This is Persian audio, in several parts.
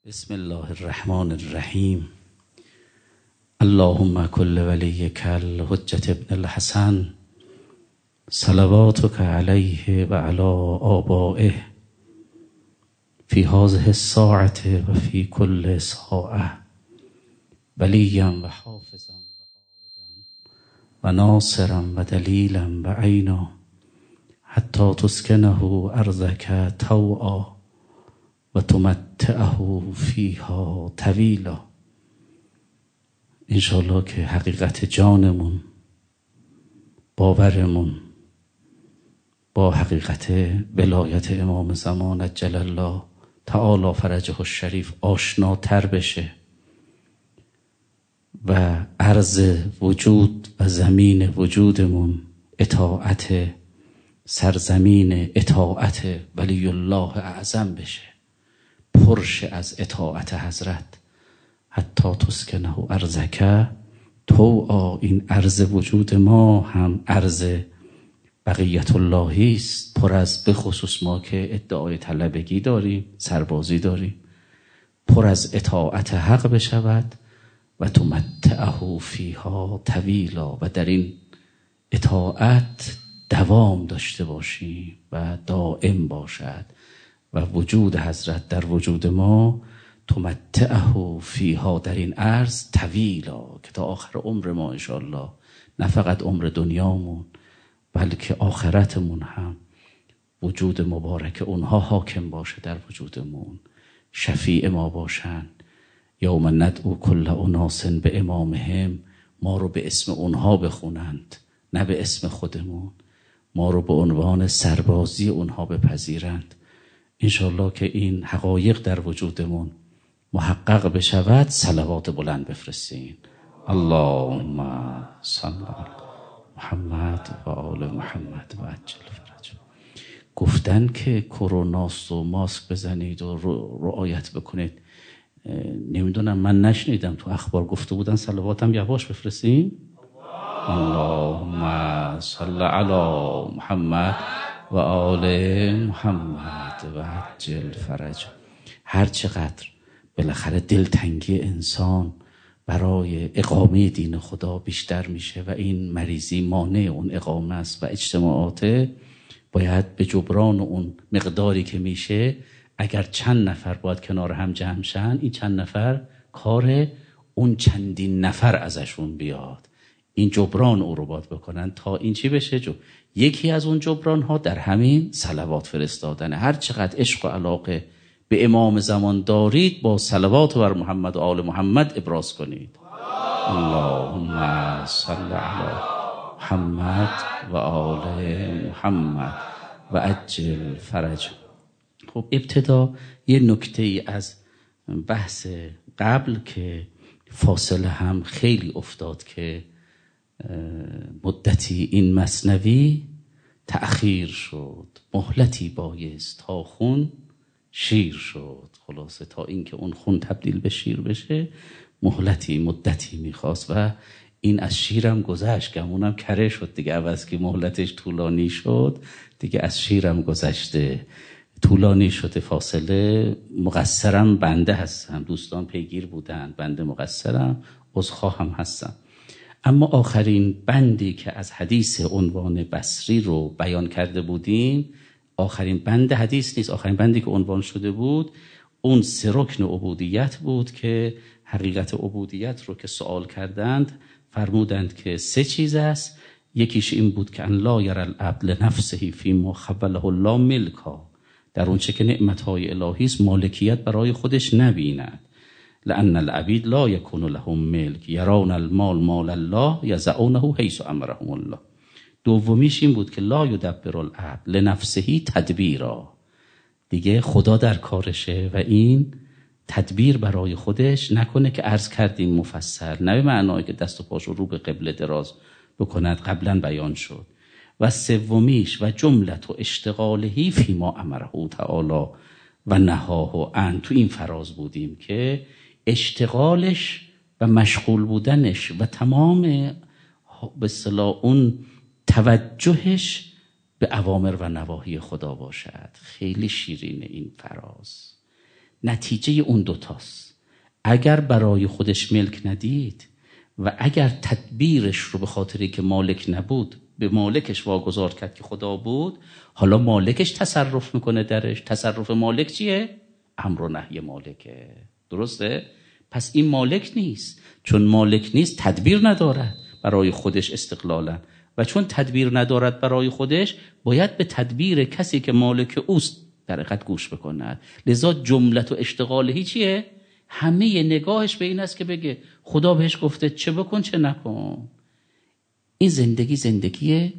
بسم الله الرحمن الرحیم. اللهم کل ولیک الحجة ابن الحسن صلواتک علیه و علی آبائه فی هذه الساعة و فی کل ساعة ولیا و حافظا و ناصرا و دلیلا و عینا حتی تسکنه ارضک طوعا و تمتعه فیها طویلا. انشاءالله که حقیقت جانمون، باورمون با حقیقت ولایت امام زمان عجل الله تعالی فرجه الشریف آشناتر بشه و عرض وجود و زمین وجودمون اطاعت سرزمین اطاعت ولی الله اعظم بشه، پرش از اطاعت حضرت. حتی تسکنه ارضک طوعا. این عرض وجود ما هم عرض بقیت اللهی است، پر از، به خصوص ما که ادعای طلبگی داریم، سربازی داریم، پر از اطاعت حق بشود و تمتعه فیها طویلا، و در این اطاعت دوام داشته باشیم و دائم باشد و وجود حضرت در وجود ما تمتعه فیها، در این عرض طویلا، که تا آخر عمر ما انشاءالله، نه فقط عمر دنیامون بلکه آخرتمون هم وجود مبارک اونها حاکم باشه در وجودمون، شفیع ما باشن. یوم ندعو کل اناس به امامهم، ما رو به اسم اونها بخونند نه به اسم خودمون، ما رو به عنوان سربازی اونها بپذیرند. انشاءالله که این حقایق در وجودمون محقق بشود. صلوات بلند بفرستین. اللهم صل علی محمد و آل محمد و عجل فرج. گفتن که کروناست و ماسک بزنید و رعایت بکنید. نمیدونم، من نشنیدم، تو اخبار گفته بودن صلواتم یواش بفرستین. اللهم صل علی محمد و آل محمد و عجل فرج. هر چقدر بالاخره دلتنگی انسان برای اقامه دین خدا بیشتر میشه و این مریضی مانع اون اقامه است و اجتماعات باید به جبران اون مقداری که میشه، اگر چند نفر باید کنار هم جمع شن، این چند نفر کار اون چندین نفر ازشون بیاد، این جبران او رو باید بکنن تا این چی بشه. یکی از اون جبران ها در همین صلوات فرستادن. هر چقدر عشق و علاقه به امام زمان دارید، با صلوات بر محمد و آل محمد ابراز کنید. اللهم صل علی محمد و آل محمد و عجل فرج. خب ابتدا یه نکته ای از بحث قبل که فاصله هم خیلی افتاد که مدتی این مثنوی تأخیر شد، مهلتی بایست تا خون شیر شد. خلاصه تا اینکه اون خون تبدیل به شیر بشه مهلتی، مدتی میخواست و این از شیرم گذشت، گمونم کره شد دیگه. عوض که مهلتش طولانی شد دیگه از شیرم گذشته، طولانی شده فاصله. مقصرم بنده هستم، دوستان پیگیر بودن، بنده مقصرم، عذرخواهم هستم. اما آخرین بندی که از حدیث عنوان بصری رو بیان کرده بودیم، آخرین بند حدیث نیست، آخرین بندی که عنوان شده بود اون 3 رکن عبودیت بود که حقیقت عبودیت رو که سوال کردند فرمودند که 3 چیز است. یکیش این بود که ان لا یری العبد لنفسه فیما خوله الله ملکا، در اون چه که نعمتهای الهی است مالکیت برای خودش نبیند. لأن العبید لا یکون لهم ملک یرون المال مال الله یضعونه حیث امرهم الله. دومیش این بود که لا یدبر العبد لنفسه تدبیرا، دیگه خدا در کارشه و این تدبیر برای خودش نکنه که عرض کردیم مفصل، نه به معنای که دست و پاشو رو به قبله دراز بکند، قبلا بیان شد. و سومیش و جملت و اشتغالهی فیما امره تعالی و نهاه عن، تو این فراز بودیم که اشتغالش و مشغول بودنش و تمام به اصطلاح اون توجهش به اوامر و نواهی خدا باشد. خیلی شیرینه این فراز. نتیجه اون دوتاست. اگر برای خودش ملک ندید و اگر تدبیرش رو به خاطری که مالک نبود به مالکش واگذار کرد که خدا بود، حالا مالکش تصرف میکنه درش. تصرف مالک چیه؟ امر و نهی مالکه. درسته؟ پس این مالک نیست. چون مالک نیست تدبیر ندارد برای خودش استقلالا، و چون تدبیر ندارد برای خودش باید به تدبیر کسی که مالک اوست در حقیقت گوش بکند. لذا جملت و اشتغالهی چیه؟ همه نگاهش به این است که بگه خدا بهش گفته چه بکن چه نکن. این زندگی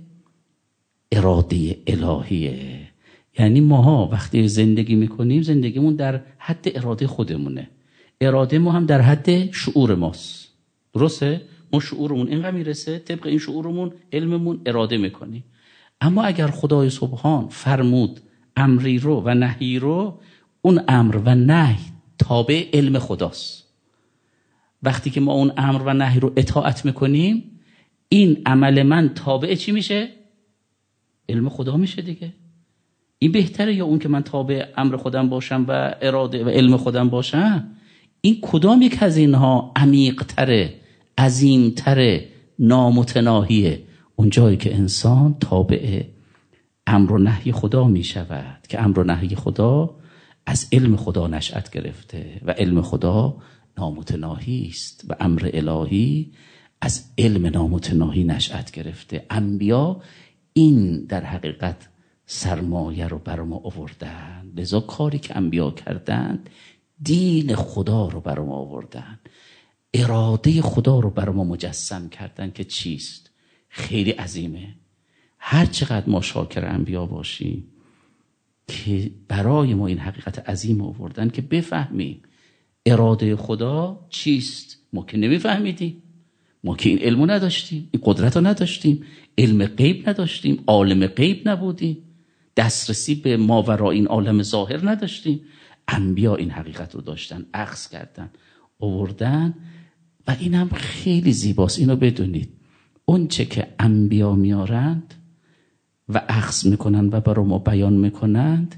اراده الهیه. یعنی ماها وقتی زندگی میکنیم زندگیمون در حد اراده خودمونه. اراده ما هم در حد شعور ماست. درسته؟ ما شعورمون اینقدر میرسه، طبق این شعورمون علممون اراده میکنیم. اما اگر خدای سبحان فرمود امری رو و نهی رو، اون امر و نهی تابع علم خداست. وقتی که ما اون امر و نهی رو اطاعت میکنیم، این عمل من تابع چی میشه؟ علم خدا میشه دیگه. این بهتره یا اون که من تابع امر خودم باشم و اراده و علم خودم باشم؟ این کدام یک از اینها عمیق‌تره، عظیم‌تره، نامتناهیه؟ اون جایی که انسان تابع امر و نهی خدا می شود که امر و نهی خدا از علم خدا نشأت گرفته و علم خدا نامتناهی است و امر الهی از علم نامتناهی نشأت گرفته. انبیا این در حقیقت سرمایه رو بر ما آوردن. لذا کاری که انبیا کردند دین خدا رو بر ما آوردن، اراده خدا رو بر ما مجسم کردن که چیست. خیلی عظیمه. هر چقدر ما شاکر انبیا باشیم که برای ما این حقیقت عظیم آوردن که بفهمیم اراده خدا چیست. ما که نمیفهمیدیم، ما که این علمو نداشتیم، این قدرت رو نداشتیم، علم غیب نداشتیم، عالم غیب نبودیم، دسترسی به ماوراء این عالم ظاهر نداشتیم. انبیا این حقیقت رو داشتن، اخذ کردن، آوردن. و این هم خیلی زیباست، اینو بدونید. اون چه که انبیا میارند و اخذ میکنند و برای ما بیان میکنند،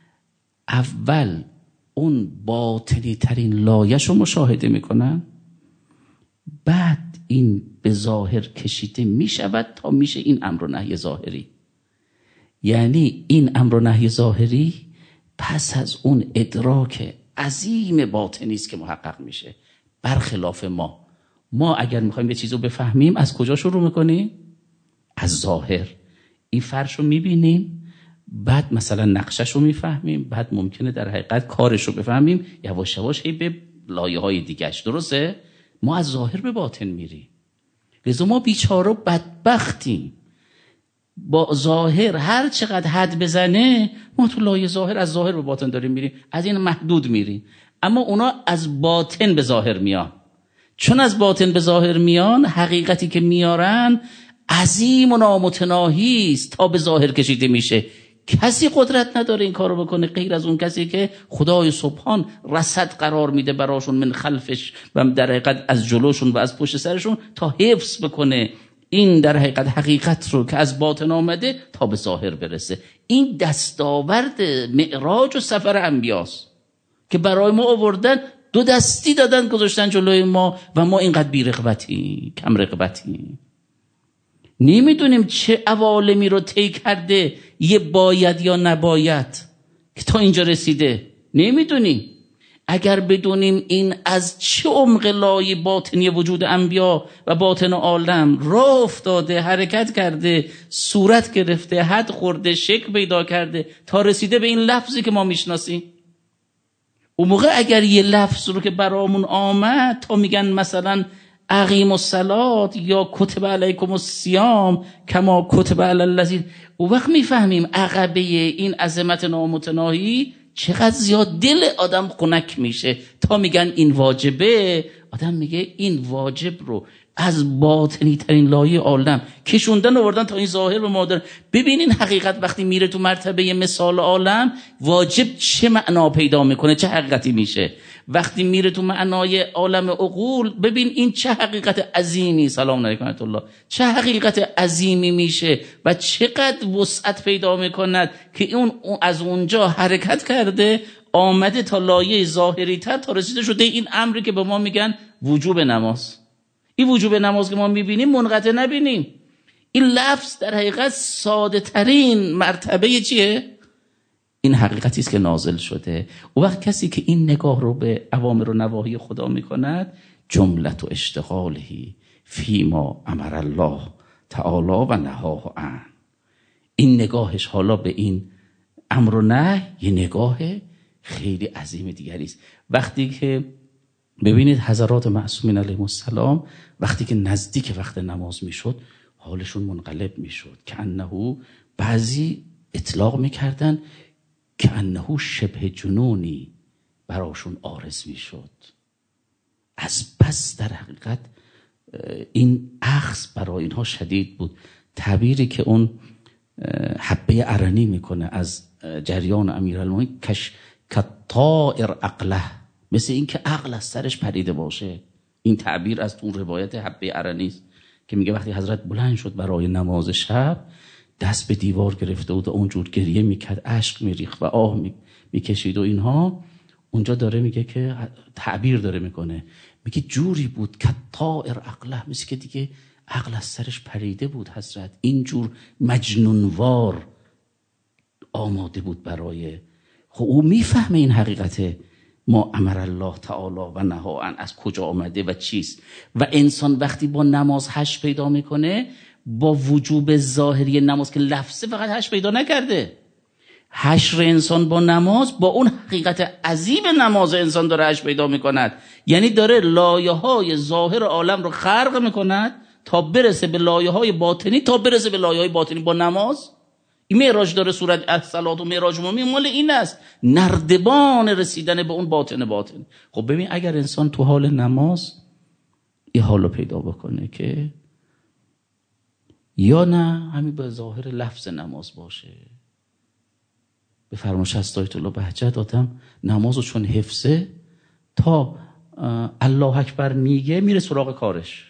اول اون باطنی ترین لایش رو مشاهده میکنن، بعد این به ظاهر کشیده میشود تا میشه این امر و نهی ظاهری. یعنی این امر و نهی ظاهری پس از اون ادراک عظیم باطنی است که محقق میشه. برخلاف ما اگر میخوایم یه چیز رو بفهمیم از کجا شروع میکنیم؟ از ظاهر. این فرش رو میبینیم، بعد مثلا نقشش رو میفهمیم، بعد ممکنه در حقیقت کارش رو بفهمیم، یواش یواش به لایه های دیگهش. درسته؟ ما از ظاهر به باطن میریم. لذا ما بیچاره بدبختیم. با ظاهر هر چقدر حد بزنه ما تو لایه ظاهر از ظاهر به باطن داریم میریم، از این محدود میریم. اما اونا از باطن به ظاهر میان. چون از باطن به ظاهر میان، حقیقتی که میارن عظیم و نامتناهی است تا به ظاهر کشیده میشه. کسی قدرت نداره این کارو بکنه غیر از اون کسی که خدای سبحان رصد قرار میده براشون من خلفش و در حقیقت از جلوشون و از پشت سرشون تا حفظ بکنه این در حقیقت رو که از باطن آمده تا به ظاهر برسه. این دستاورد معراج و سفر انبیاست که برای ما آوردن، دو دستی دادن گذاشتن جلوی ما و ما اینقدر بی رغبتی، کم رغبتی، نمیدونیم چه عوالمی رو طی کرده، یه باید یا نباید که تا اینجا رسیده. نمیدونیم. اگر بدونیم این از چه عمق لایه باطنی وجود انبیا و باطن عالم راه افتاده، حرکت کرده، صورت گرفته، حد خورده، شکل پیدا کرده تا رسیده به این لفظی که ما میشناسیم. اون موقع اگر یه لفظ رو که برامون آمد تا میگن مثلا اقیم الصلاة یا کتب علیکم الصیام کما کتب علی الذین، اون وقت میفهمیم عقبه این عظمت نامتناهی چقدر زیاد دل آدم خنک میشه تا میگن این واجبه. آدم میگه این واجب رو از باطنی ترین لایه عالم کشوندن آوردن تا این ظاهر و مادر. ببینین حقیقت وقتی میره تو مرتبه مثال عالم واجب چه معنا پیدا میکنه، چه حقیقتی میشه. وقتی میره تو معنای عالم عقول ببین این چه حقیقت عظیمی، سلام علیکم ورحمت الله، چه حقیقت عظیمی میشه و چقدر وسعت پیدا میکند که اون از اونجا حرکت کرده آمده تا لایه ظاهری تر تا رسیده شده این امری که به ما میگن وجوب نماز. این وجوب نماز که ما میبینیم منقطع نبینیم. این لفظ در حقیقت ساده ترین مرتبه چیه؟ این حقیقتی است که نازل شده. و وقت کسی که این نگاه رو به اوامر و نواهی خدا میکند، جملت و اشتغالهی فیما امر الله تعالی و نهاه عنه، این نگاهش حالا به این امر و نهی یه نگاه خیلی عظیم دیگری است. وقتی که ببینید حضرات معصومین علیهم السلام وقتی که نزدیک وقت نماز میشد حالشون منقلب میشد، که انه بعضی اطلاق میکردن که انه شبه جنونی براشون عارض میشد. از بس در حقیقت این اخذ برای اینها شدید بود. تعبیری که اون حبه ارنی میکنه از جریان امیرالمومنین، کطائر عقله، مثل این که عقل از سرش پریده باشه. این تعبیر از اون روایت حبه ارنی است که میگه وقتی حضرت بلند شد برای نماز شب، دست به دیوار گرفته بود و اونجور گریه میکرد، اشک میریخت و آه میکشید و اینها. اونجا داره میگه که تعبیر داره میکنه، میگه جوری بود که طائر عقله، مثل که دیگه عقل از سرش پریده بود حضرت، اینجور مجنونوار آماده بود برای. خب او میفهمه این حقیقته، ما امر الله تعالی و نهی عنه از کجا آمده و چیست. و انسان وقتی با نماز حش پیدا میکنه، با وجوب ظاهری نماز که لفظه فقط حش پیدا نکرده، حشر انسان با نماز با اون حقیقت عظیم نماز انسان داره حش پیدا میکند. یعنی داره لایه های ظاهر عالم رو خرق میکند تا برسه به لایه های باطنی، تا برسه به لایه های باطنی با نماز. این معراج داره، صورت الصلاه و معراج عمومی مال این است، نردبان رسیدن به اون باطن. خب ببین اگر انسان تو حال نماز این حالو پیدا بکنه که یا نه همین به ظاهر لفظ نماز باشه، به فرمایش از آیت الله بهجت آدم نمازو چون حفظه تا الله اکبر میگه میره سراغ کارش،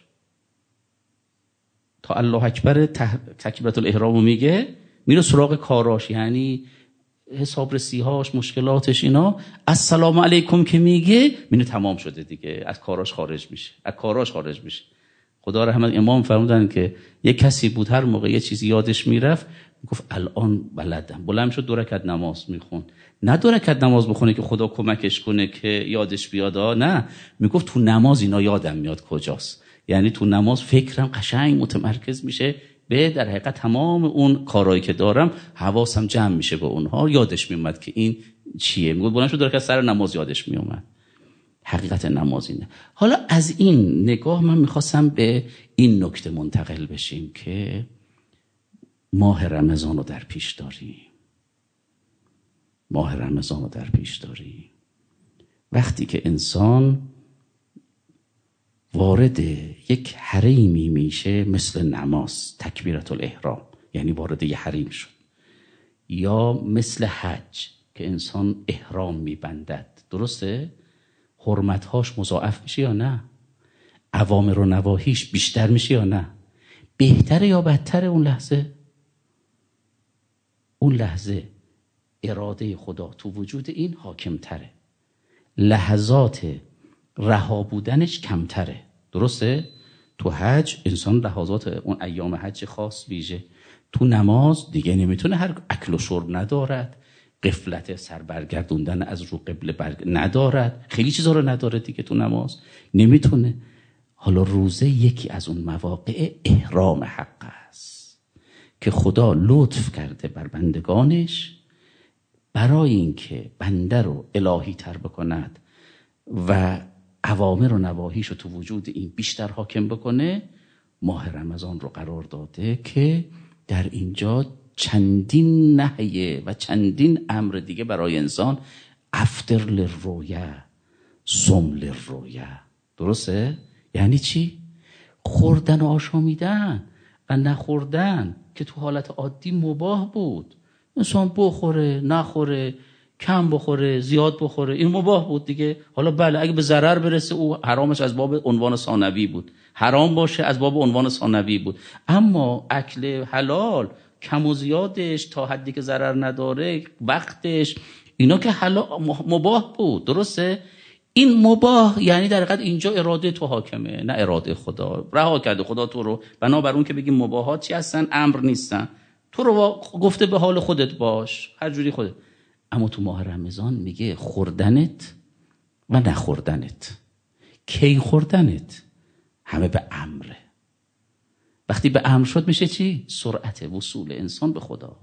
تا الله اکبر تکبیرت الاحرامو میگه میره سراغ کاراش، یعنی حساب رسیهاش، مشکلاتش، اینا. السلام علیکم که میگه میره تمام شده دیگه، از کاراش خارج میشه. خدا رحمت امام فرمودن که یک کسی بود هر موقع یه چیزی یادش میرفت میگفت الان بلدم، بلند شد 2 رکعت نماز میخوند. نه 2 رکعت نماز بخونه که خدا کمکش کنه که یادش بیاد، نه، میگفت تو نماز اینا یادم میاد کجاست. یعنی تو نماز فکرم قشنگ متمرکز میشه به در حقیقت تمام اون کارهایی که دارم، حواسم جمع میشه به اونها، یادش میومد که این چیه. میگفت بلند شد 2 رکعت سر نماز یادش میومد. حقیقت نماز اینه. حالا از این نگاه من میخواستم به این نکته منتقل بشیم که ماه رمضان رو در پیش داریم. وقتی که انسان وارد یک حریمی میشه مثل نماز، تکبیرت الاحرام، یعنی وارد یک حریم شد، یا مثل حج که انسان احرام میبندد، درسته؟ حرمتهاش مضاعف میشه یا نه؟ اوامر و نواهیش بیشتر میشه یا نه؟ بهتره یا بدتره اون لحظه اراده خدا تو وجود این حاکم تره، لحظات رها بودنش کمتره، درسته؟ تو حج انسان لحظات اون ایام حج خاص ویژه، تو نماز دیگه نمیتونه، هر اکل و شرب ندارد، غفلت سر برگردوندن از رو قبله ندارد، خیلی چیزا رو نداره دیگه، تو نماز نمیتونه. حالا روزه یکی از اون مواقع احرام حق است که خدا لطف کرده بر بندگانش برای اینکه بنده رو الهی تر بکند و اوامر و نواهیش رو تو وجود این بیشتر حاکم بکنه، ماه رمضان رو قرار داده که در اینجا چندین نهیه و چندین امر دیگه برای انسان، افطر للرؤیا صم للرؤیا، درسته؟ یعنی چی؟ خوردن و آشامیدن و نخوردن که تو حالت عادی مباح بود، انسان بخوره نخوره، کم بخوره زیاد بخوره، این مباح بود دیگه. حالا بله اگه به ضرر برسه او حرامش از باب عنوان ثانوی بود، حرام باشه از باب عنوان ثانوی بود. اما اکل حلال کم و زیادش تا حدی که ضرر نداره، وقتش، اینا که مباح بود. درسته؟ این مباح یعنی در حقیقت اینجا اراده تو حاکمه، نه اراده خدا. رها کرده خدا تو رو، بنابر اون که بگیم مباحات چی هستن؟ امر نیستن. تو رو گفته به حال خودت باش، هر جوری خودت. اما تو ماه رمضان میگه خوردنت و نخوردنت. کی خوردنت؟ همه به امره. وقتی به امر شد میشه چی؟ سرعت وصول انسان به خدا.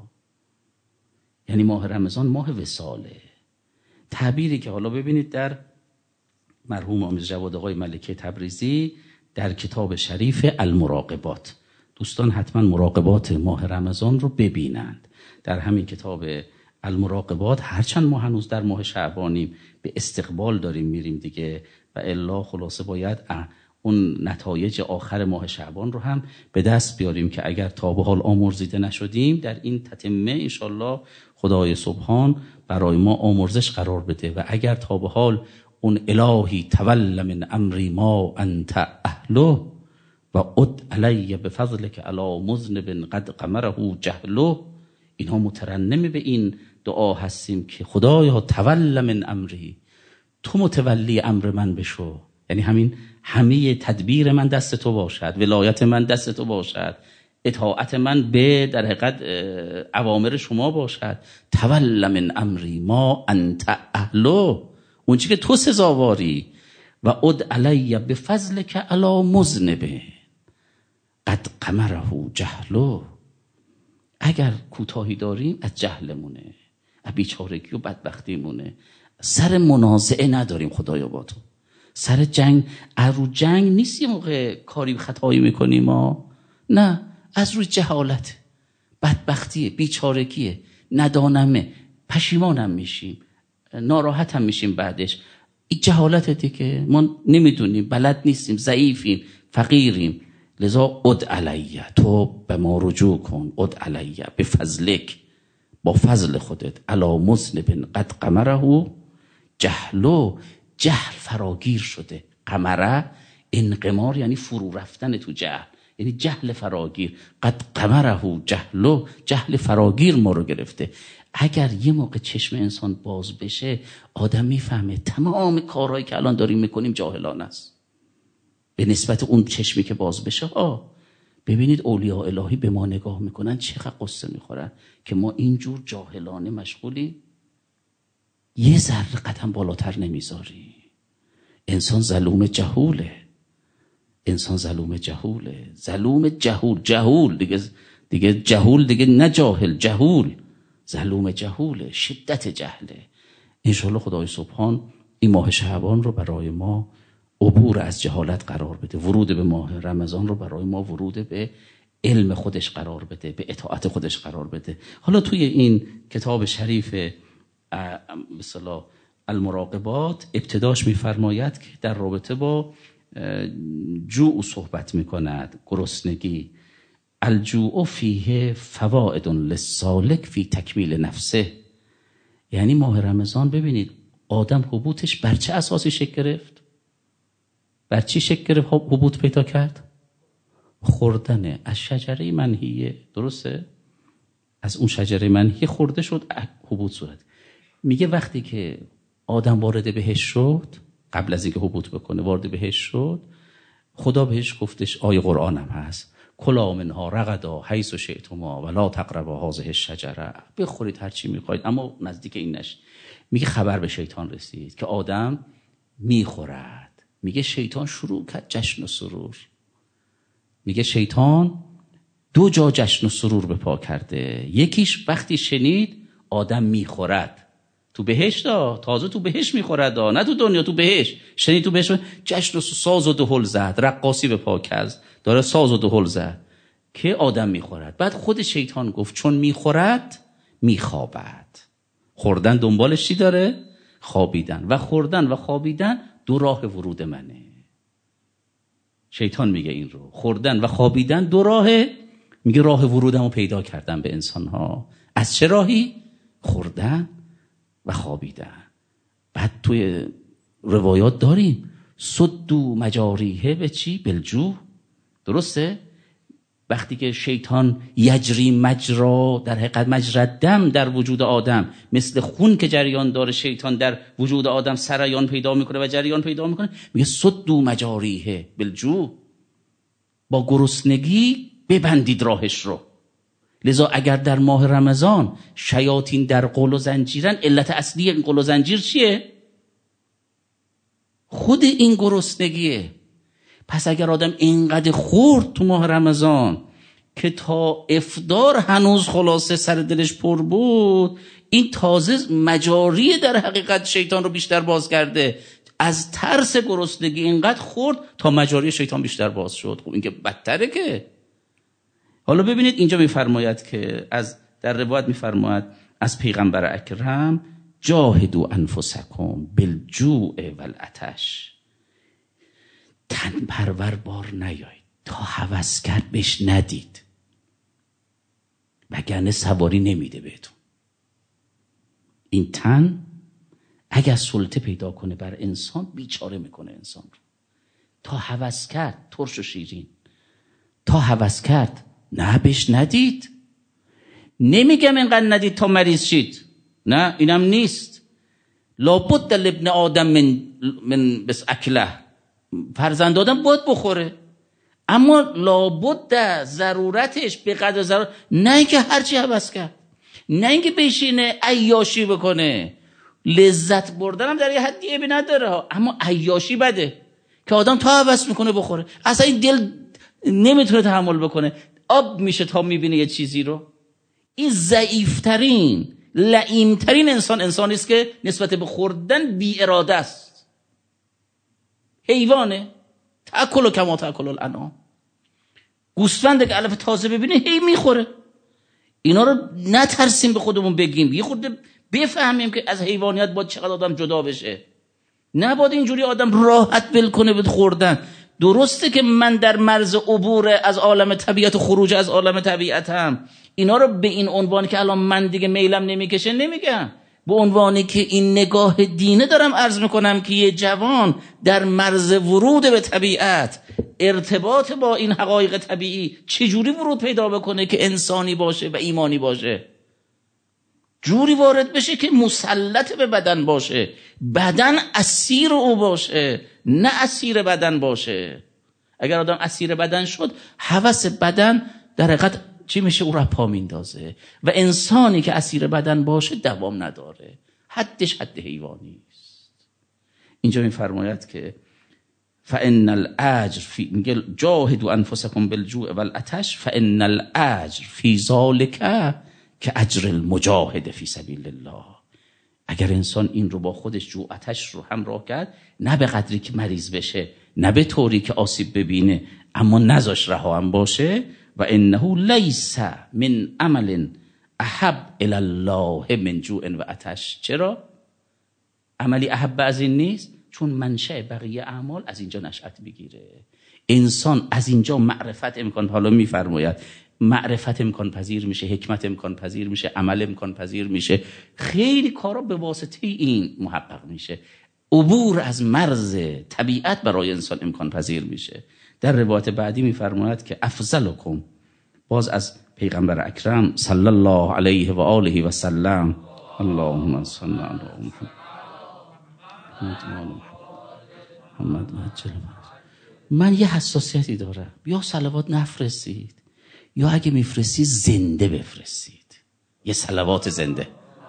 یعنی ماه رمضان ماه وصاله. تعبیری که حالا ببینید در مرحوم آمیز جواد آقای ملکه تبریزی در کتاب شریف المراقبات، دوستان حتما مراقبات ماه رمضان رو ببینند. در همین کتاب المراقبات، هرچند ما هنوز در ماه شعبانیم، به استقبال داریم میریم دیگه، و الا خلاصه باید اون نتایج آخر ماه شعبان رو هم به دست بیاریم که اگر تا به حال آمرزیده نشدیم، در این تتمه انشالله خدای سبحان برای ما آمرزش قرار بده. و اگر تا به حال اون الهی تول من امری ما انت اهله و اد علی بفضلک علی مذنب قد قمره جهله، اینها مترنم به این دعا هستیم که خدایا تول من امری، تو متولی امر من بشو. یعنی همین همه تدبیر من دست تو باشد، ولایت من دست تو باشد، اطاعت من به در حقیقت اوامر شما باشد. تول من امری ما انت اهله، اون چی که تو سزاواری. و اد علی بفضلک علی مذنب قد قمره جهله. اگر کوتاهی داریم از جهلمونه، از بیچارگی و بدبختیمونه، سر منازعه نداریم خدایا با تو، سر جنگ رو جنگ نیست یه موقع کاری خطایی میکنیم ما، نه، از روی جهالت، بدبختیه، بیچارگیه، ندانمه، پشیمانم میشیم، ناراحتم میشیم بعدش. این جهالت دیگه، ما نمیدونیم، بلد نیستیم، ضعیفیم، فقیریم. لذا اد علیه، تو به ما رجوع کن، اد علیه بفضلک، با فضل خودت، علی مذنب قد قمره جهلو. جهل فراگیر شده. قمره انقمار یعنی فرو رفتن تو جهل، یعنی جهل فراگیر. قد قمره جهلو، جهل فراگیر ما رو گرفته. اگر یه موقع چشم انسان باز بشه، آدم میفهمه تمام کارهایی که الان داریم میکنیم جاهلانه است به نسبت اون چشمی که باز بشه. ببینید اولیاء الهی به ما نگاه میکنن چقدر قصه میخورن که ما اینجور جاهلانه مشغولی، یه ذره قدم بالاتر نمیذاری. انسان ظلوم جهوله، انسان ظلوم جهوله، ظلوم جهول دیگه جهول دیگه، نه جاهل، جهول، ظلوم جهوله، شدت جهله. انشالله خدای سبحان این ماه شعبان رو برای ما عبور از جهالت قرار بده، ورود به ماه رمضان رو برای ما ورود به علم خودش قرار بده، به اطاعت خودش قرار بده. حالا توی این کتاب شریف مثلا المراقبات ابتداش میفرماید که در رابطه با جوع صحبت میکند، گرسنگی. الجوع فیه فوائد للسالک فی تکمیل نفسه. یعنی ماه رمضان ببینید آدم حبوطش بر چه اساسی شکل گرفت؟ بر چی شکل گرفت حبوط پیدا کرد؟ خوردن از شجره منهیه. درسته؟ از اون شجره منهیه خورده شد، حبوط صورت. میگه وقتی که آدم وارد بهشت شد، قبل از اینکه حبوط بکنه وارد بهشت شد، خدا بهش گفتش، آیه قرآن هم هست، کلا منها رغدا حیث شئتما ولا تقربا هذه الشجره، بخورید هر چی میخواید اما نزدیک این نشید. میگه خبر به شیطان رسید که آدم میخورد. میگه شیطان شروع کرد جشن و سرور. میگه شیطان 2 جا جشن و سرور به پا کرده. یکیش وقتی شنید آدم میخورد تو بهشت، تازه تو بهشت میخورد، نه تو دنیا، تو بهشت شنید، تو بهشت جشن و ساز و دهل زد، رقاصی به پا کرد، داره ساز و دهل زد که آدم میخورد. بعد خود شیطان گفت چون میخورد میخوابد. خوردن دنبالش چی داره؟ خوابیدن. و خوردن و خوابیدن 2 راه ورود منه. شیطان میگه این رو، خوردن و خوابیدن 2 راهه. میگه راه ورودمو پیدا کردم به انسانها. از چه راهی؟ خوردن و خوابیدن. بعد توی روایات داریم سدو مجاریه به چی؟ بالجوع. درسته؟ وقتی که شیطان یجری مجرا، در حقیقت مجرا دم در وجود آدم، مثل خون که جریان داره شیطان در وجود آدم سریان پیدا میکنه و جریان پیدا میکنه، میگه سدوا مجاریه بالجوع، با گرسنگی ببندید راهش رو. لذا اگر در ماه رمضان شیاطین در قل و زنجیرن، علت اصلی این قل و زنجیر چیه؟ خود این گرسنگیه. پس اگر آدم اینقدر خورد تو ماه رمضان که تا افطار هنوز خلاصه سر دلش پر بود، این تازه مجاری در حقیقت شیطان رو بیشتر باز کرده. از ترس گرسنگی اینقدر خورد تا مجاری شیطان بیشتر باز شد. خب این که بدتره که. حالا ببینید اینجا میفرماید که در روایت میفرماید از پیغمبر اکرم جاهدوا انفسکم بالجوع والعطش، تن پرور بار نیایید تا هوس کرد بهش ندید، وگرنه سواری نمیده بهتون. این تن اگر سلطه پیدا کنه بر انسان، بیچاره میکنه انسان رو. تا هوس کرد ترش و شیرین، تا هوس کرد نه بهش ندید. نمیگم اینقدر ندید تا مریض شید، نه اینم نیست. لابد لابن آدم من بس اکله، فرزند آدم باید بخوره، اما لابد ضرورتش به قدر ضرورت، نه اینکه هرچی هوس کرد، نه اینکه بشینه عیاشی بکنه. لذت بردن هم در یه حدی عیبی نداره، اما عیاشی بده که آدم تا هوس میکنه بخوره، اصلا این دل نمیتونه تحمل بکنه، آب میشه تا میبینه یه چیزی رو. این ضعیفترین لئیمترین انسانی است که نسبت به خوردن بی اراده است. حیوانه، تأکل کما تأکل الانعام. گوسفند که علف تازه ببینه هی میخوره. اینا رو نترسیم به خودمون بگیم، یه خورده بفهمیم که از حیوانیت باید چقدر آدم جدا بشه. نباید اینجوری آدم راحت ول کنه به خوردن. درسته که من در مرز عبور از عالم طبیعت و خروج از عالم طبیعتم، اینا رو به این عنوانی که الان من دیگه میلم نمیکشه نمیگم، به عنوانی که این نگاه دینه دارم عرض میکنم که یه جوان در مرز ورود به طبیعت، ارتباط با این حقایق طبیعی چجوری ورود پیدا بکنه که انسانی باشه و ایمانی باشه، جوری وارد بشه که مسلط به بدن باشه، بدن اسیر او باشه نه اسیر بدن باشه. اگر آدم اسیر بدن شد، هوس بدن در حقیقت چی میشه؟ او را پا میندازه. و انسانی که اسیر بدن باشه دوام نداره، حدش حد حیوانی است. اینجا میفرماید که فان الاجر فی، میگه جاهدوا انفسکم بالجوع والعطش فان الاجر فی ذلک که اجر المجاهد فی سبیل الله. اگر انسان این رو با خودش جوع آتش رو همراه کرد، نه به قدری که مریض بشه، نه به طوری که آسیب ببینه، اما نذاش رها هم باشه، و انه لیس من عمل احب الی الله من جوع و آتش. چرا؟ عملی احب از این نیست، چون منشأ بقیه اعمال از اینجا نشأت میگیره. انسان از اینجا معرفت امکان، حالا میفرماید معرفت امکان پذیر میشه، حکمت امکان پذیر میشه، عمل امکان پذیر میشه، خیلی کارا به واسطه این محقق میشه. عبور از مرز طبیعت برای انسان امکان پذیر میشه. در روایت بعدی میفرماید که افضلکم، باز از پیغمبر اکرم صلی الله علیه و آله و سلم، اللهم صل علی محمد. من یه حساسیتی دارم، یا صلوات نفرستید، یا اگه میفرستید زنده بفرستید، یه صلوات زنده.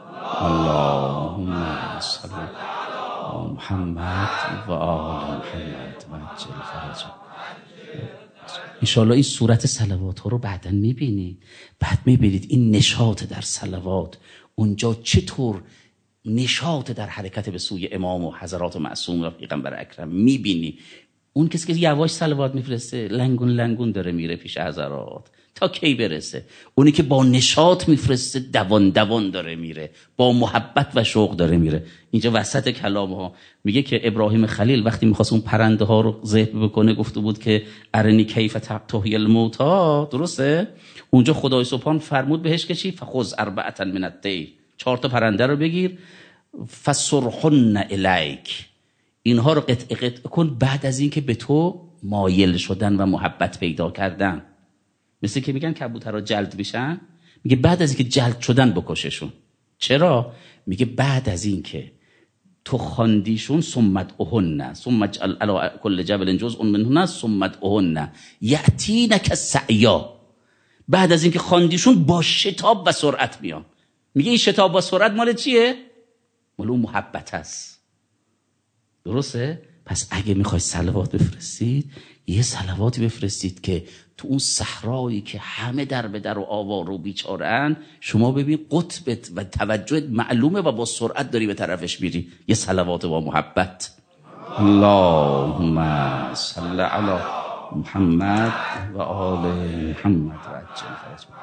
اللهم صل علی محمد و آل محمد و عجل فرجهم. انشاءالله این صورت صلوات ها رو بعداً میبینید، بعد میبینید این نشاط در صلوات اونجا چطور نشاط در حرکت به سوی امام و حضرات و معصوم و پیغمبر اکرم میبینی. اون کسی که یواش صلوات میفرسته لنگون لنگون داره میره پیش حضرات تا کی برسه. اونی که با نشاط میفرسته دوان دوان داره میره، با محبت و شوق داره میره. اینجا وسط کلام ها میگه که ابراهیم خلیل وقتی میخواست اون پرنده ها رو ذبح بکنه گفته بود که ارنی کیف تحیی الموتی، درسته؟ اونجا خدای سبحان فرمود بهش که چی؟ فخذ اربعة من الطیر، 4 تا پرنده رو بگیر، فسرحن الیک، اینها رو قطع قطع کن بعد از این که به تو مایل شدن و محبت پیدا کردن. مثل که میگن کبوترها جلد میشن، میگه بعد از اینکه جلد شدن بکششون. چرا؟ میگه بعد از اینکه تو خواندیشون ثم ادعهن ثم اجعل علی کل جبل جزء منهن ثم ادعهن یأتینک سعیا. بعد از اینکه خواندیشون با شتاب و سرعت میان. میگه این شتاب و سرعت مال چیه؟ مال اون محبت است. درسته؟ پس اگه میخوای صلوات بفرستید، یه صلواتی بفرستید که تو اون صحرایی که همه در به در و آوار و بیچاره‌ان، شما ببین قطبت و توجهت معلومه و با سرعت داری به طرفش میری. یه صلوات با محبت. اللهم صل علی محمد و آل محمد و عجل فرجهم.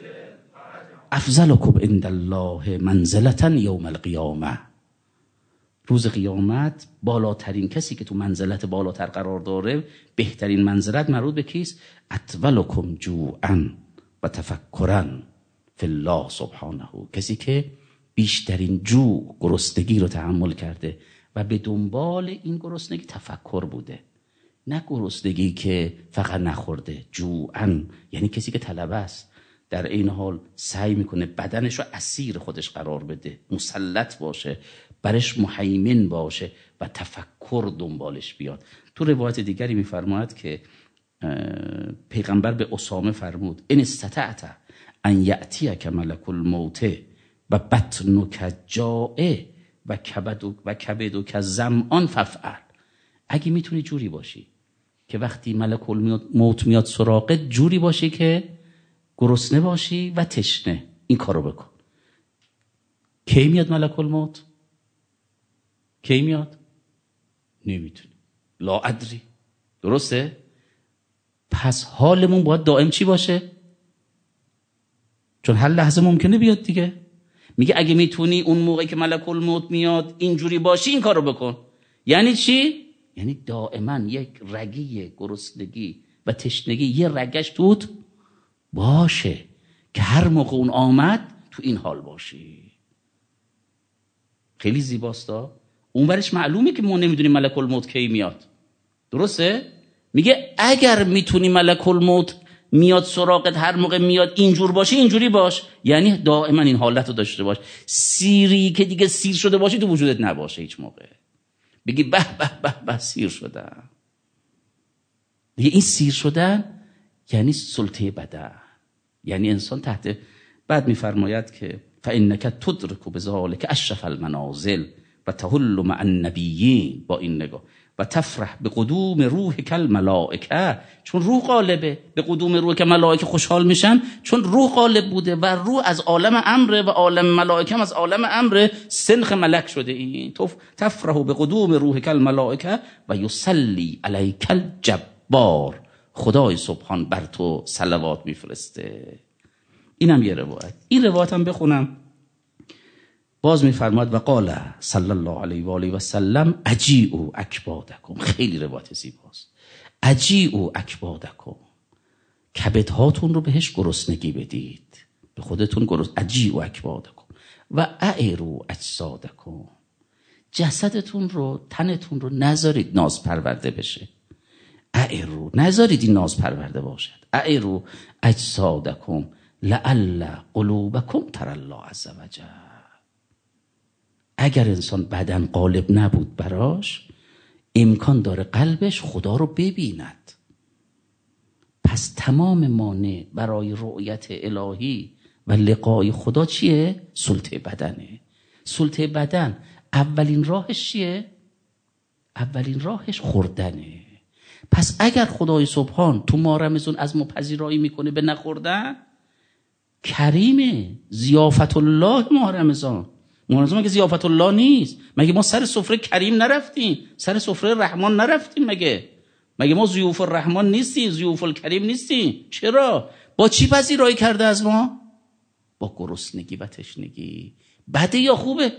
افضلکم عند الله منزلة یوم القیامه. روز قیامت بالاترین کسی که تو منزلت بالاتر قرار داره، بهترین منزلت مربوط به کیست؟ اطولکم جوعا و تفکرا فی الله سبحانه. کسی که بیشترین جوع، گرسنگی رو تحمل کرده و به دنبال این گرسنگی تفکر بوده، نه گرسنگی که فقط نخورده. جوعا یعنی کسی که طلبه است، در این حال سعی میکنه بدنش رو اسیر خودش قرار بده، مسلط باشه، برش مهیمن باشه و تفکر دنبالش بیاد. تو روایت دیگری میفرماید که پیغمبر به اسامه فرمود ان استطعت ان یأتیک ملک الموت و بطنک جائع و کبدک ظمآن فافعل. اگه میتونی جوری باشی که وقتی ملک الموت میاد سراغت، جوری باشی که گرسنه باشی و تشنه، این کارو بکن. کی میاد ملک الموت؟ کی میاد؟ نمیتونی، لا ادری. درسته؟ پس حالمون باید دائم چی باشه؟ چون هر لحظه ممکنه بیاد دیگه. میگه اگه میتونی اون موقعی که ملک الموت میاد اینجوری باشی، این کارو بکن. یعنی چی؟ یعنی دائما یک رگی گرسنگی و تشنگی، یه رگش توت باشه که هر موقع اون آمد تو این حال باشی. خیلی زیباستا. اون برش معلومه که ما نمیدونیم ملک الموت کی میاد. درسته؟ میگه اگر میتونی ملک الموت میاد سراغت هر موقع میاد اینجور باشی، اینجوری باش. یعنی دائما این حالت رو داشته باش. سیری که دیگه سیر شده باشی تو وجودت نباشه هیچ موقع. بگی به به به به سیر شدم. دیگه این سیر شدن یعنی سلطه بدن، یعنی انسان تحت. بعد میفرماید که فانک تدرک بذلک اشرف المنازل و تحل مع النبیین، با این نگاه، و تفرح به قدوم روح کل ملائکه، چون روح غالبه. به قدوم روح که ملائکه خوشحال میشن چون روح غالب بوده و روح از عالم امره و عالم ملائکه هم از عالم امره، سنخ ملک شده. این تفرح به قدوم روح کل ملائکه و یصلی علیک الجبار، خدای سبحان بر تو صلوات میفرسته. اینم یه روایت. این روایت هم بخونم. باز میفرماد و قال صلی الله علیه و آله و سلم اجیعوا اکبادکم. خیلی روایت زیباست. اجیعوا اکبادکم، کبدهاتون رو بهش گرسنگی بدید، به خودتون اجیعوا اکبادکم و اعروا اجسادکم، جسدتون رو، تنتون رو نذارید ناز پرورده بشه. اعروا، نذارید این ناز پرورده باشد. اعروا اجسادکم لعل قلوبکم تر الله عز وجل. اگر انسان بدن غالب نبود براش، امکان داره قلبش خدا رو ببیند. پس تمام مانع برای رؤیت الهی و لقای خدا چیه؟ سلطه بدنه. سلطه بدن اولین راهش چیه؟ اولین راهش خوردنه. پس اگر خدای سبحان تو ماه رمضان از ما پذیرایی میکنه به نخوردن، کریمه. ضیافت الله ماه رمضان. ماه رمضان مگه ضیافت الله نیست؟ مگه ما سر سفره کریم نرفتیم؟ سر سفره رحمان نرفتیم؟ مگه ما ضیوف الرحمن نیستیم؟ ضیوف الکریم نیستیم؟ چرا؟ با چی پذیرایی کرده از ما؟ با گرسنگی و تشنگی. بده یا خوبه؟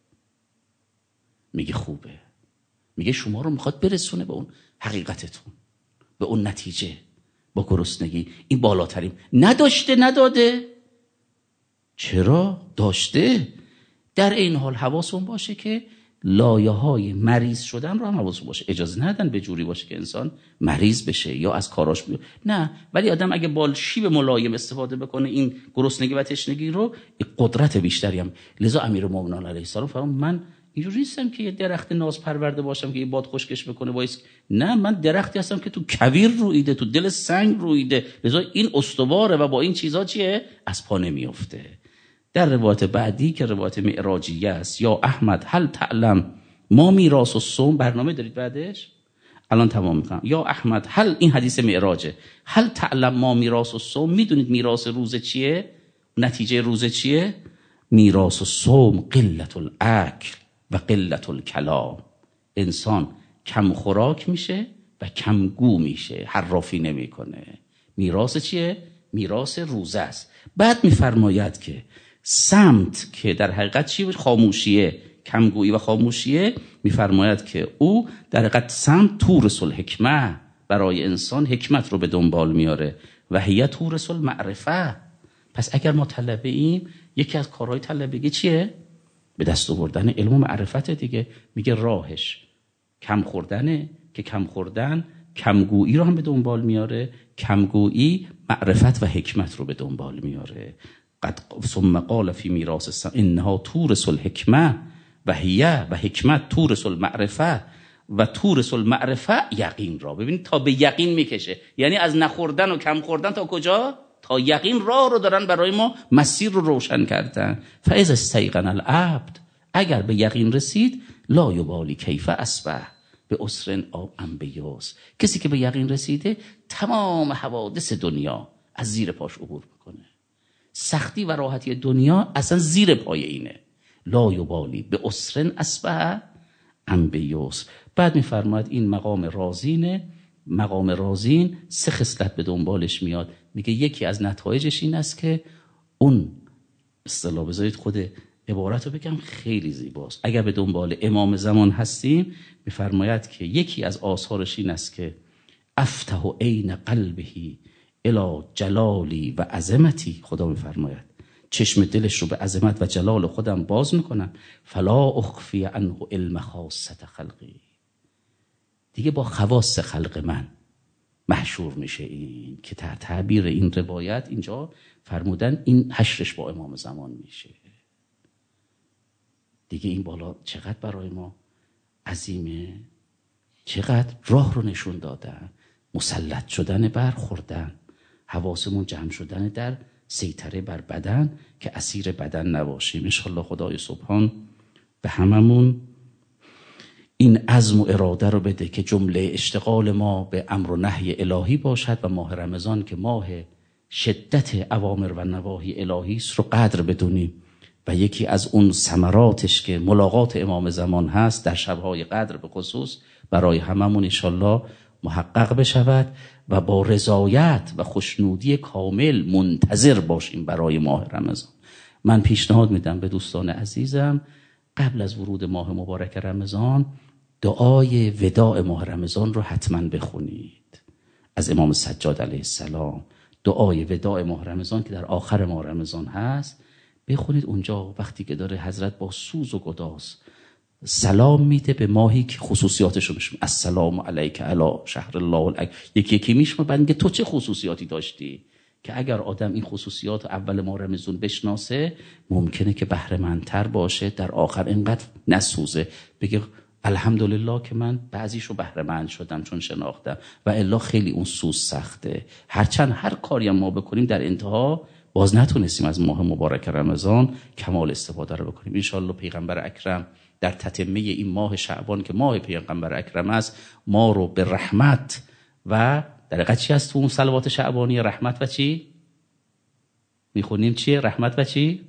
میگه خوبه. میگه شما رو میخواد برسونه به اون حقیقتتون، به اون نتیجه. با گرسنگی این بالاترین. نداشته نداده. چرا؟ داشته. در این حال حواسون باشه که لایه‌های مریض شدن رو هم حواس باشه. اجازه ندن به جوری باشه که انسان مریض بشه یا از کاراش بیاد، نه. ولی آدم اگه با شیب ملایم استفاده بکنه این گرسنگی و تشنگی رو، قدرت بیشتری هم. لذا امیرالمومنین علیه السلام فرمود من اینجوری نیستم که یه درخت ناز پرورده باشم که یه باد خشکش بکنه وایس، نه، من درختی هستم که تو کویر رویده، تو دل سنگ رویده، لذا این استواره و با این چیزا چیه از پا نمیافته. در روایت بعدی که روایت معراجیه است، یا احمد هل تعلم ما میراث الصوم، برنامه دارید بعدش؟ الان تمام میکنم. یا احمد هل، این حدیث معراجه، هل تعلم ما میراث الصوم، میدونید میراث روزه چیه؟ نتیجه روزه چیه؟ میراث الصوم قلت الاکل و قلت الکلام. انسان کم خوراک میشه و کم گو میشه، حرافی نمیکنه. میراث چیه؟ میراث روزه است. بعد میفرماید که سمت که در حقیقت چی؟ خاموشیه، کمگویی و خاموشیه. میفرماید که او در حقیقت سمت تورث الحکمه، برای انسان حکمت رو به دنبال میاره. و هی تورث المعرفه. پس اگر ما طلبه ایم، یکی از کارهای طلبگی چیه؟ به دست آوردن علم و معرفت دیگه. میگه راهش کم خوردنه، که کم خوردن کمگویی رو هم به دنبال میاره، کمگویی معرفت و حکمت رو به دنبال میاره. قد ثم قال فی میراث انها تورث الحکمه و هی، و حکمت تورث المعرفه و تورث المعرفه یقین را. ببینید تا به یقین میکشه، یعنی از نخوردن و کم خوردن تا کجا؟ تا یقین راه رو دارن برای ما مسیر رو روشن کردن. فاذا استیقن العبد، اگر به یقین رسید، لا یبالی کیف اصبح به عسر او ام بیسر. کسی که به یقین رسیده تمام حوادث دنیا از زیر پاش عبور میکنه. سختی و راحتی دنیا اصلا زیر پای اینه. لا یبالی به عسر اصبح ام بیسر. بعد میفرماید این مقام رازینه. مقام رازین 3 خصلت به دنبالش میاد. میگه یکی از نتایجش این است که اون اصطلاح، بذارید خود عبارت رو بگم خیلی زیباست، اگر به دنبال امام زمان هستیم، میفرماید که یکی از آثارش این است که افتح عین قلبه الی جلالی و عظمتی. خدا میفرماید چشم دلش رو به عظمت و جلال خودم باز میکنم. فلا اخفی عنه علم خاصه خلقی. دیگه با خواص خلق من محشور میشه. این که در تعبیر این روایت اینجا فرمودن این حشرش با امام زمان میشه. دیگه این بالا چقدر برای ما عظیمه، چقدر راه رو نشون دادن. مسلط شدن بر خوردن، حواسمون جمع شدن در سیطره بر بدن که اسیر بدن نباشیم. انشالله خدای سبحان به هممون این عزم و اراده رو بده که جمله اشتغال ما به امر و نهی الهی باشد و ماه رمضان که ماه شدت اوامر و نواهی الهی است رو قدر بدونیم و یکی از اون ثمراتش که ملاقات امام زمان هست در شبهای قدر به خصوص برای هممون انشالله محقق بشود و با رضایت و خوشنودی کامل منتظر باشیم برای ماه رمضان. من پیشنهاد میدم به دوستان عزیزم قبل از ورود ماه مبارک رمضان دعای وداع ماه رمضان رو حتما بخونید از امام سجاد علیه السلام. دعای وداع ماه رمضان که در آخر ماه رمضان هست بخونید. اونجا وقتی که داره حضرت با سوز و گداز سلام میده به ماهی که خصوصیاتش رو میشم، السلام علیک علی شهر الله الاکبر، یکی یکی میشم. بعد میگه تو چه خصوصیاتی داشتی که اگر آدم این خصوصیات اول ماه رمضان بشناسه ممکنه که بهره مندتر باشه، در آخر اینقدر نسوزه، بگه الحمدلله که من بعضیشو بهره مند شدم چون شناختم، و الا خیلی اون سوز سخته. هرچند هر کاری هم ما بکنیم در انتها باز نتونستیم از ماه مبارک رمضان کمال استفاده رو بکنیم. انشالله پیغمبر اکرم در تتمه این ماه شعبان که ماه پیغمبر اکرم است ما رو به رحمت و در حقیقت چی هست تو اون صلوات شعبانی؟ رحمت و چی؟ میخونیم چیه؟ رحمت و چی؟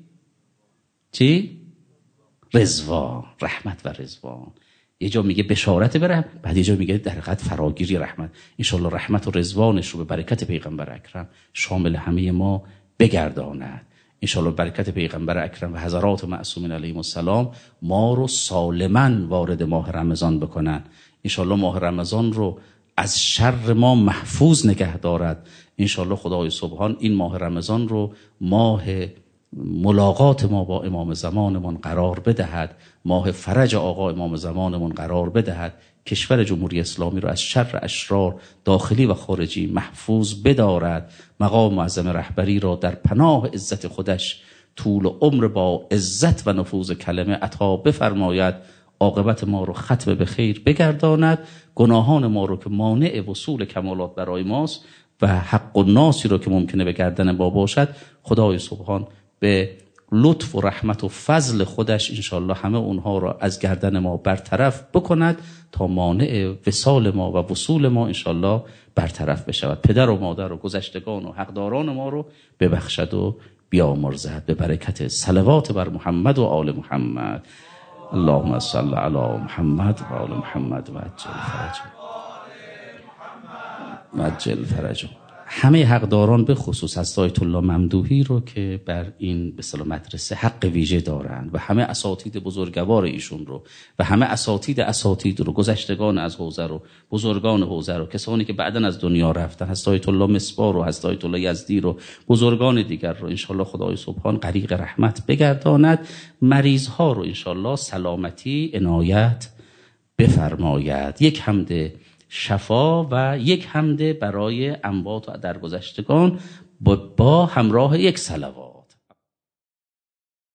چی؟ رضوان. رحمت و رضوان. یه جا میگه بشارت برم، بعد یه جا میگه در حقیقت فراگیری رحمت. انشالله رحمت و رضوانش رو به برکت پیغمبر اکرم شامل همه ما بگرداند. انشالله برکت پیغمبر اکرم و حضرات معصومین علیهم السلام ما رو سالماً وارد ماه رمضان بکنن. انشالله ماه رمضان رو از شر ما محفوظ نگه دارد. انشالله خدای سبحان این ماه رمضان رو ماه ملاقات ما با امام زمانمون قرار بدهد، ماه فرج آقا امام زمانمون قرار بدهد، کشور جمهوری اسلامی رو از شر اشرار داخلی و خارجی محفوظ بدارد، مقام معظم رهبری را در پناه عزت خودش طول عمر با عزت و نفوذ کلمه عطا بفرماید، عاقبت ما رو ختم به خیر بگرداند، گناهان ما رو که مانع وصول کمالات برای ماست و حق الناسی رو که ممکنه به گردن ما باشد، خدای سبحان به لطف و رحمت و فضل خودش انشالله همه اونها را از گردن ما برطرف بکند تا مانع وصال ما و وصول ما انشالله برطرف بشود. پدر و مادر و گذشتگان و حقداران ما رو ببخشد و بیامرزد به برکت صلوات بر محمد و آل محمد. اللهم صل علی محمد و آل محمد و عجل فرجهم. همه حقداران به خصوص از آیت الله ممدوحی رو که بر این به اصطلاح مدرسه حق ویژه دارند و همه اساتید بزرگوار ایشون رو و همه اساتید رو، گذشتگان از حوزه رو، بزرگان حوزه رو، کسانی که بعداً از دنیا رفتن، حضرت آیت الله مصباح رو، حضرت آیت الله یزدی رو، بزرگان دیگر رو انشالله خدای سبحان غریق رحمت بگرداند. مریض ها رو انشالله سلامتی عنایت بفرماید. یک حمد شفا و یک حمد برای اموات و درگذشتگان با همراه یک صلوات.